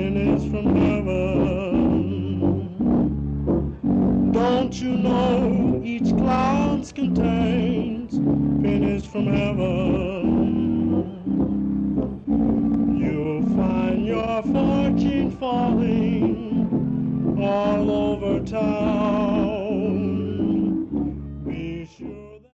pennies from heaven. Don't you know each cloud contains pennies from heaven? You'll find your fortune falling all over town.